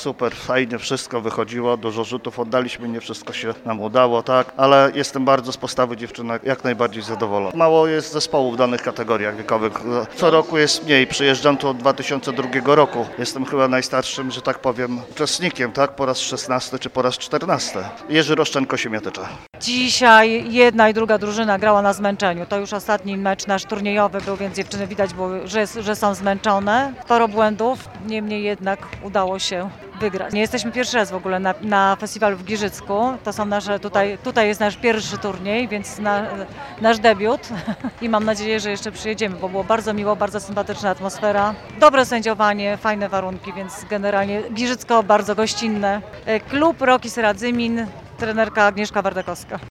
super, fajnie wszystko wychodziło, dużo rzutów oddaliśmy, nie wszystko się nam udało, tak, ale jestem bardzo z postawy dziewczynek jak najbardziej zadowolony. Mało jest zespołów w danych kategoriach wiekowych. Co roku jest mniej, przyjeżdżam tu od 2002 roku. Jestem chyba najstarszym, że tak powiem, uczestnikiem, tak, po raz 16 czy po raz 14. Jerzy Roszczenko, Siemiatycza. Dzisiaj jedna i druga drużyna grała na zmęczeniu. To już ostatni mecz nasz turniejowy był, więc dziewczyny widać było, że są zmęczone. Sporo błędów, niemniej jednak udało się wygrać. Nie jesteśmy pierwszy raz w ogóle na festiwalu w Giżycku. To są nasze, tutaj jest nasz pierwszy turniej, więc nasz debiut i mam nadzieję, że jeszcze przyjedziemy, bo było bardzo miło, bardzo sympatyczna atmosfera. Dobre sędziowanie, fajne warunki, więc generalnie Giżycko bardzo gościnne. Klub Rokis Radzymin, trenerka Agnieszka Wardakowska.